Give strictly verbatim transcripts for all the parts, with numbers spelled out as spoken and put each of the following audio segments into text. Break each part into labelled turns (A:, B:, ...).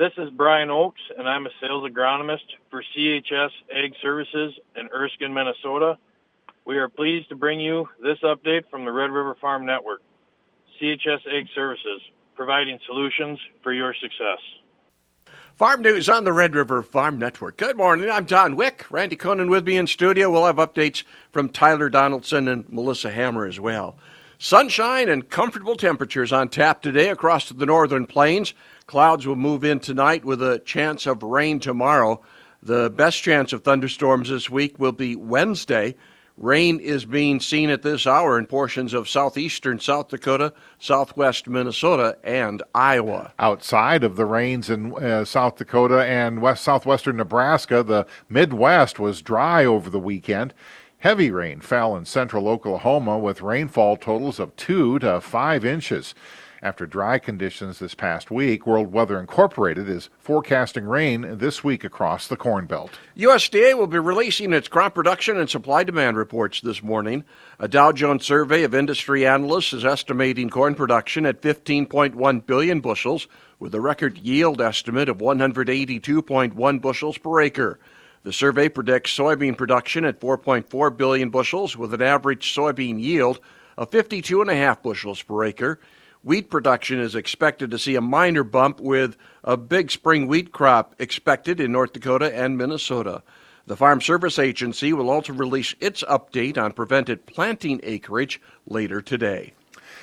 A: This is Brian Oakes, and I'm a sales agronomist for C H S Ag Services in Erskine, Minnesota. We are pleased to bring you this update from the Red River Farm Network. C H S Ag Services, providing solutions for your success.
B: Farm news on the Red River Farm Network. Good morning. I'm Don Wick. Randy Conan with me in studio. We'll have updates from Tyler Donaldson and Melissa Hammer as well. Sunshine and comfortable temperatures on tap today across the northern plains. Clouds will move in tonight with a chance of rain tomorrow. The best chance of thunderstorms this week will be Wednesday. Rain is being seen at this hour in portions of southeastern South Dakota, southwest Minnesota, and Iowa.
C: Outside of the rains in uh, South Dakota and west southwestern Nebraska, the Midwest was dry over the weekend. Heavy rain fell in central Oklahoma with rainfall totals of two to five inches. After dry conditions this past week, World Weather Incorporated is forecasting rain this week across the Corn Belt.
B: U S D A will be releasing its crop production and supply demand reports this morning. A Dow Jones survey of industry analysts is estimating corn production at fifteen point one billion bushels, with a record yield estimate of one hundred eighty-two point one bushels per acre. The survey predicts soybean production at four point four billion bushels, with an average soybean yield of fifty-two point five bushels per acre. Wheat production is expected to see a minor bump with a big spring wheat crop expected in North Dakota and Minnesota. The Farm Service Agency will also release its update on prevented planting acreage later today.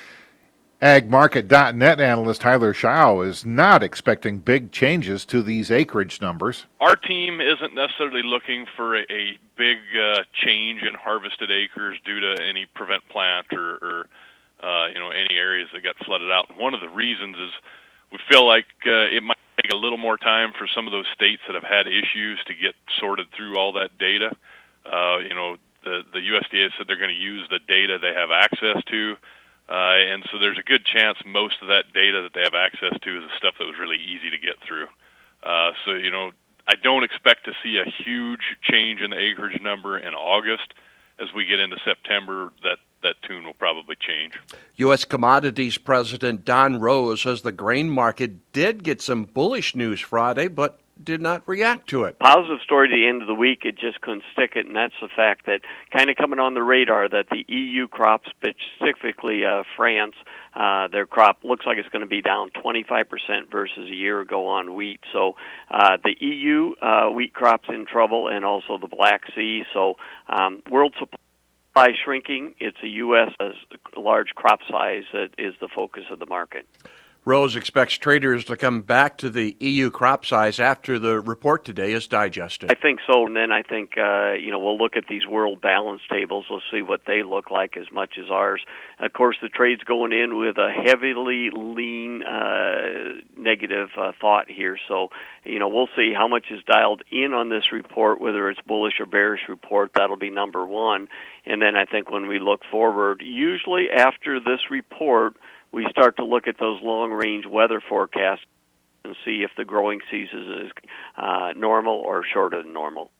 C: Ag Market dot net analyst Tyler Schau is not expecting big changes to these acreage numbers.
D: Our team isn't necessarily looking for a, a big uh, change in harvested acres due to any prevent plant or, or Uh, you know, any areas that got flooded out. One of the reasons is we feel like uh, it might take a little more time for some of those states that have had issues to get sorted through all that data. Uh, you know, the, the U S D A said they're going to use the data they have access to, uh, and so there's a good chance most of that data that they have access to is the stuff that was really easy to get through. Uh, so, you know, I don't expect to see a huge change in the acreage number in August. As we get into September, that that tune will probably change.
B: U S Commodities President Don Rose says the grain market did get some bullish news Friday, but did not react to it.
E: Positive story at the end of the week, it just couldn't stick it, and that's the fact that kind of coming on the radar that the E U crop, specifically uh, France, uh, their crop looks like it's going to be down twenty-five percent versus a year ago on wheat. So uh, the E U uh, wheat crop's in trouble, and also the Black Sea. So um, world supply By shrinking, it's a U S large crop size that is the focus of the market.
B: Rose expects traders to come back to the E U crop size after the report today is digested.
E: I think so, and then I think uh, you know we'll look at these world balance tables. We'll see what they look like as much as ours. Of course, the trade's going in with a heavily lean uh, negative uh, thought here. So you know we'll see how much is dialed in on this report, whether it's bullish or bearish report. That'll be number one. And then I think when we look forward, usually after this report, we start to look at those long-range weather forecasts and see if the growing season is uh, normal or shorter than normal.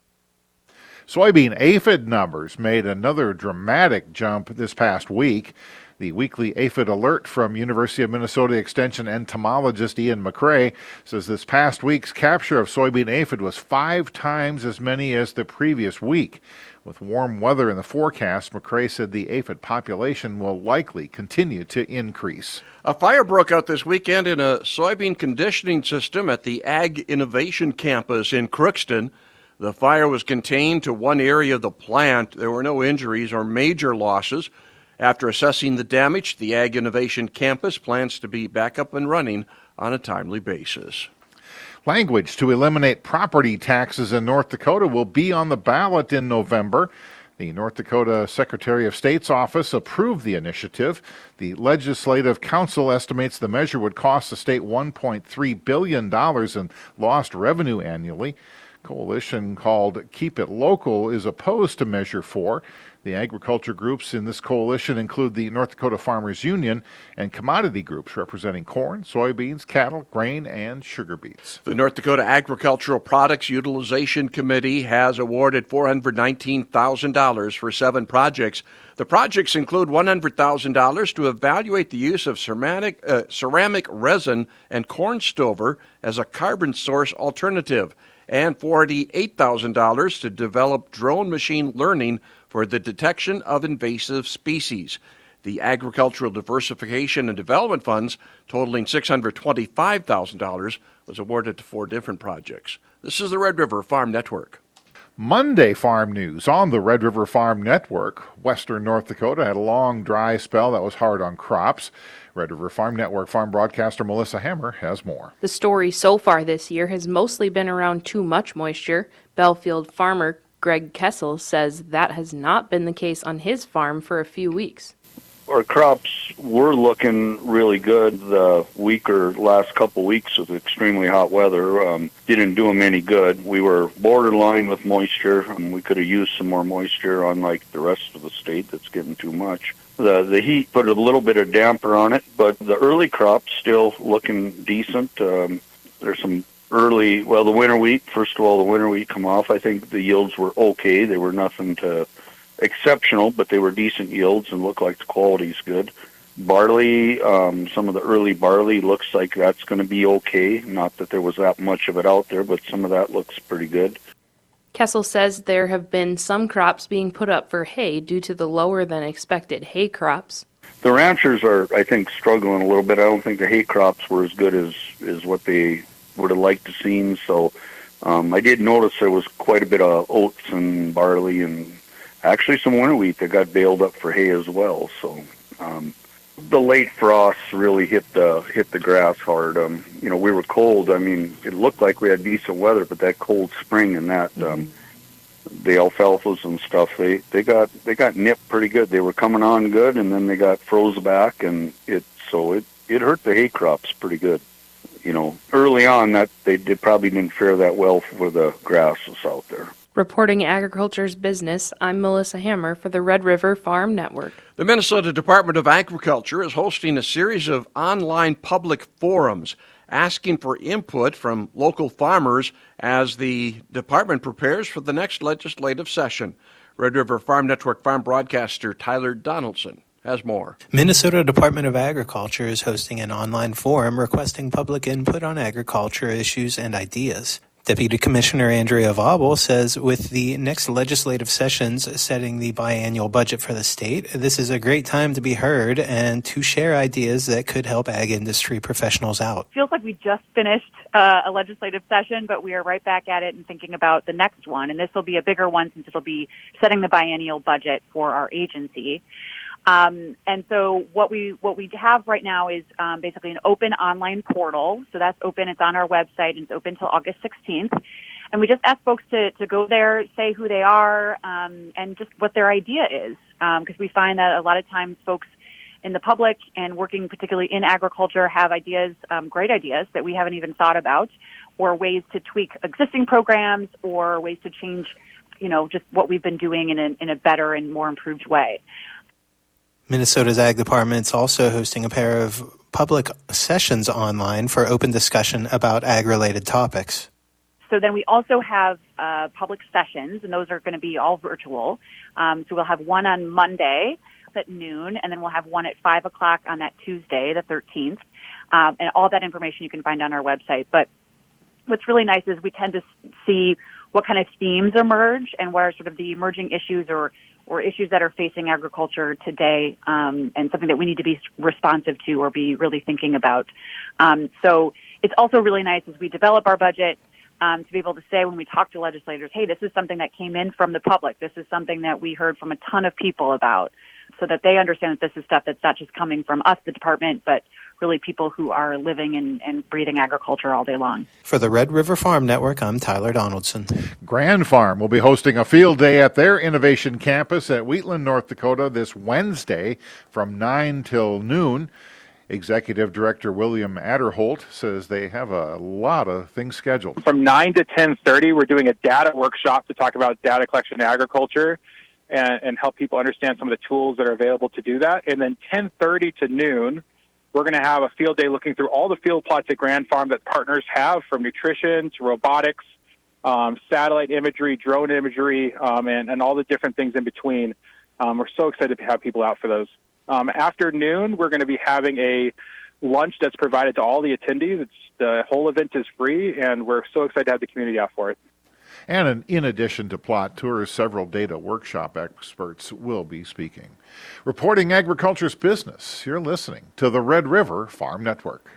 C: Soybean aphid numbers made another dramatic jump this past week. The weekly aphid alert from University of Minnesota Extension entomologist Ian McCrae says this past week's capture of soybean aphid was five times as many as the previous week. With warm weather in the forecast, McCrae said the aphid population will likely continue to increase.
B: A fire broke out this weekend in a soybean conditioning system at the Ag Innovation Campus in Crookston. The fire was contained to one area of the plant. There were no injuries or major losses. After assessing the damage, the Ag Innovation Campus plans to be back up and running on a timely basis.
C: Language to eliminate property taxes in North Dakota will be on the ballot in November. The North Dakota Secretary of State's office approved the initiative. The Legislative Council estimates the measure would cost the state one point three billion dollars in lost revenue annually. Coalition called Keep It Local is opposed to Measure four. The The agriculture groups in this coalition include the North Dakota Farmers Union and commodity groups representing corn, soybeans, cattle, grain, and sugar beets.
B: The North Dakota Agricultural Products Utilization Committee has awarded four hundred nineteen thousand dollars for seven projects. The projects include one hundred thousand dollars to evaluate the use of ceramic, uh, ceramic resin and corn stover as a carbon source alternative, and forty-eight thousand dollars to develop drone machine learning for the detection of invasive species. The Agricultural Diversification and Development Funds, totaling six hundred twenty-five thousand dollars, was awarded to four different projects. This is the Red River Farm Network.
C: Monday farm news on the Red River Farm Network. Western North Dakota had a long dry spell that was hard on crops. Red River Farm Network farm broadcaster Melissa Hammer has more.
F: The story so far this year has mostly been around too much moisture. Belfield farmer Greg Kessel says that has not been the case on his farm for a few weeks.
G: Our crops were looking really good the week or last couple weeks with extremely hot weather. Um, didn't do them any good. We were borderline with moisture, and we could have used some more moisture, unlike the rest of the state that's getting too much. The the heat put a little bit of damper on it, but the early crops still looking decent. Um, there's some early, well, the winter wheat, first of all, the winter wheat come off. I think the yields were okay. They were nothing to exceptional, but they were decent yields and look like the quality's good. Barley, um, some of the early barley looks like that's going to be okay. Not that there was that much of it out there, but some of that looks pretty good.
F: Kessel says there have been some crops being put up for hay due to the lower than expected hay crops.
G: The ranchers are, I think, struggling a little bit. I don't think the hay crops were as good as, as what they would have liked to seen. So um, I did notice there was quite a bit of oats and barley and actually some winter wheat that got baled up for hay as well. So um, the late frosts really hit the hit the grass hard. Um, you know, we were cold. I mean, it looked like we had decent weather, but that cold spring and that um, the alfalfas and stuff, they, they got they got nipped pretty good. They were coming on good, and then they got froze back, and it so it it hurt the hay crops pretty good. You know, early on that they did probably didn't fare that well for the grasses out there.
F: Reporting Agriculture's Business, I'm Melissa Hammer for the Red River Farm Network.
B: The Minnesota Department of Agriculture is hosting a series of online public forums asking for input from local farmers as the department prepares for the next legislative session. Red River Farm Network farm broadcaster Tyler Donaldson has more.
H: Minnesota Department of Agriculture is hosting an online forum requesting public input on agriculture issues and ideas. Deputy Commissioner Andrea Vauble says with the next legislative sessions setting the biannual budget for the state, this is a great time to be heard and to share ideas that could help ag industry professionals out.
I: It feels like we just finished uh, a legislative session, but we are right back at it and thinking about the next one. And this will be a bigger one since it'll be setting the biennial budget for our agency. Um, and so what we what we have right now is um, basically an open online portal. So that's open. It's on our website, and it's open until August sixteenth. And we just ask folks to, to go there, say who they are, um, and just what their idea is. Because um, we find that a lot of times folks in the public and working particularly in agriculture have ideas, um, great ideas that we haven't even thought about, or ways to tweak existing programs, or ways to change, you know, just what we've been doing in a, in a better and more improved way.
H: Minnesota's Ag Department is also hosting a pair of public sessions online for open discussion about ag-related topics.
I: So then we also have uh, public sessions, and those are going to be all virtual. Um, so we'll have one on Monday at noon, and then we'll have one at five o'clock on that Tuesday, the thirteenth. Um, and all that information you can find on our website. But what's really nice is we tend to see what kind of themes emerge and what are sort of the emerging issues or or issues that are facing agriculture today, um, and something that we need to be responsive to or be really thinking about. Um, so it's also really nice as we develop our budget um, to be able to say when we talk to legislators, hey, this is something that came in from the public. This is something that we heard from a ton of people about, so that they understand that this is stuff that's not just coming from us, the department, but really people who are living and, and breathing agriculture all day long.
H: For the Red River Farm Network, I'm Tyler Donaldson.
C: Grand Farm will be hosting a field day at their innovation campus at Wheatland, North Dakota this Wednesday from nine till noon. Executive Director William Adderholt says they have a lot of things scheduled.
J: From nine to ten thirty, we're doing a data workshop to talk about data collection in agriculture. and, and help people understand some of the tools that are available to do that. And then ten thirty to noon, we're going to have a field day looking through all the field plots at Grand Farm that partners have, from nutrition to robotics, um, satellite imagery, drone imagery, um, and, and all the different things in between. Um, we're so excited to have people out for those. Um, after noon, we're going to be having a lunch that's provided to all the attendees. It's, the whole event is free, and we're so excited to have the community out for it.
C: And in, in addition to plot tours, several data workshop experts will be speaking. Reporting agriculture's business, you're listening to the Red River Farm Network.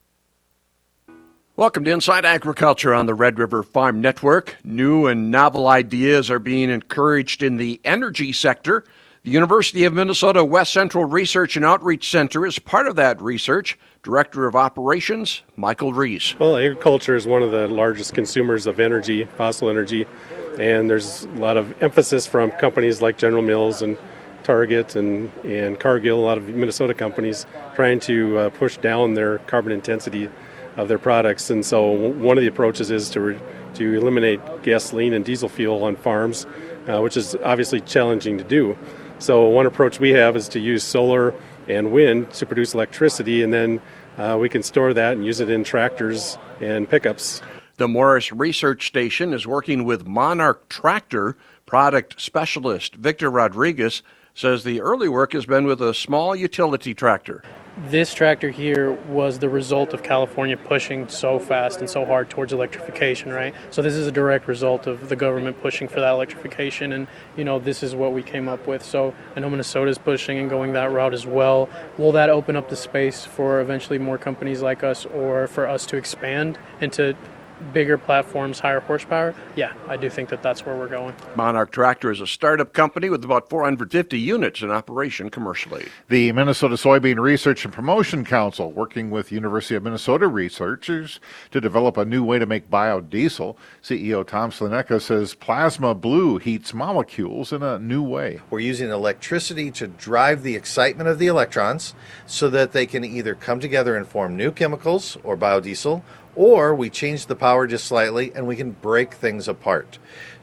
B: Welcome to Inside Agriculture on the Red River Farm Network. New and novel ideas are being encouraged in the energy sector. The University of Minnesota West Central Research and Outreach Center is part of that research. Director of Operations, Michael Rees.
K: Well, agriculture is one of the largest consumers of energy, fossil energy, and there's a lot of emphasis from companies like General Mills and Target and, and Cargill, a lot of Minnesota companies, trying to uh, push down their carbon intensity of their products. And so one of the approaches is to re- to eliminate gasoline and diesel fuel on farms, uh, which is obviously challenging to do. So one approach we have is to use solar and wind to produce electricity, and then uh, we can store that and use it in tractors and pickups.
B: The Morris Research Station is working with Monarch Tractor. Product specialist Victor Rodriguez says the early work has been with a small utility tractor.
L: This tractor here was the result of California pushing so fast and so hard towards electrification, right? So this is a direct result of the government pushing for that electrification, and, you know, this is what we came up with. So I know Minnesota's pushing and going that route as well. Will that open up the space for eventually more companies like us, or for us to expand into bigger platforms, higher horsepower? Yeah, I do think that that's where we're going.
B: Monarch Tractor is a startup company with about four hundred fifty units in operation commercially.
C: The Minnesota Soybean Research and Promotion Council, working with University of Minnesota researchers to develop a new way to make biodiesel. C E O Tom Slaneka says Plasma Blue heats molecules in a new way.
M: We're using electricity to drive the excitement of the electrons so that they can either come together and form new chemicals or biodiesel, or we change the power just slightly and we can break things apart.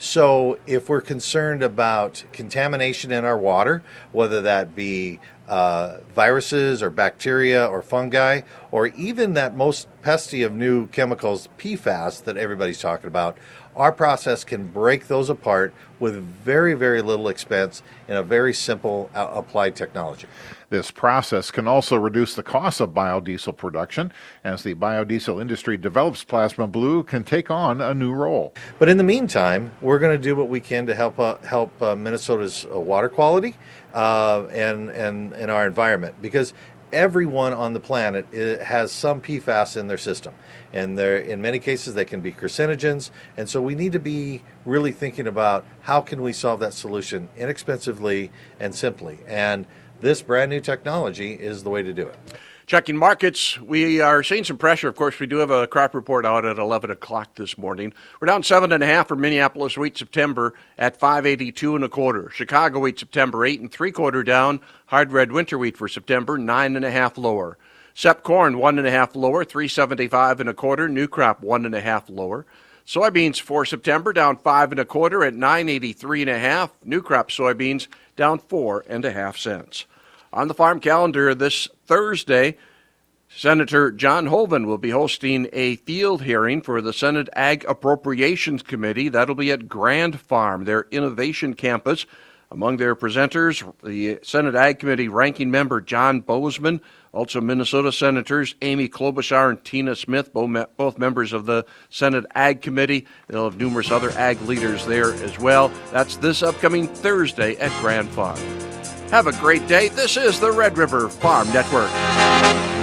M: So if we're concerned about contamination in our water, whether that be uh, viruses or bacteria or fungi, or even that most pesky of new chemicals, P FAS, that everybody's talking about, our process can break those apart with very, very little expense in a very simple uh, applied technology.
C: This process can also reduce the cost of biodiesel production. As the biodiesel industry develops, Plasma Blue can take on a new role.
M: But in the meantime, we're going to do what we can to help uh, help uh, Minnesota's uh, water quality uh, and, and, and our environment, because everyone on the planet has some P FAS in their system, and they're, in many cases they can be carcinogens, and so we need to be really thinking about how can we solve that solution inexpensively and simply, and this brand new technology is the way to do it.
B: Checking markets, we are seeing some pressure. Of course, we do have a crop report out at eleven o'clock this morning. We're down seven and a half for Minneapolis wheat September at five eighty-two and a quarter. Chicago wheat September eight and three quarter down. Hard red winter wheat for September nine and a half lower. Sep corn one and a half lower, three seventy-five and a quarter. New crop one and a half lower. Soybeans for September down five and a quarter at nine eighty-three and a half. New crop soybeans down four and a half cents. On the farm calendar this Thursday, Senator John Hoeven will be hosting a field hearing for the Senate Ag Appropriations Committee. That'll be at Grand Farm, their innovation campus. Among their presenters, the Senate Ag Committee ranking member John Bozeman, also Minnesota Senators Amy Klobuchar and Tina Smith, both members of the Senate Ag Committee. They'll have numerous other ag leaders there as well. That's this upcoming Thursday at Grand Farm. Have a great day. This is the Red River Farm Network.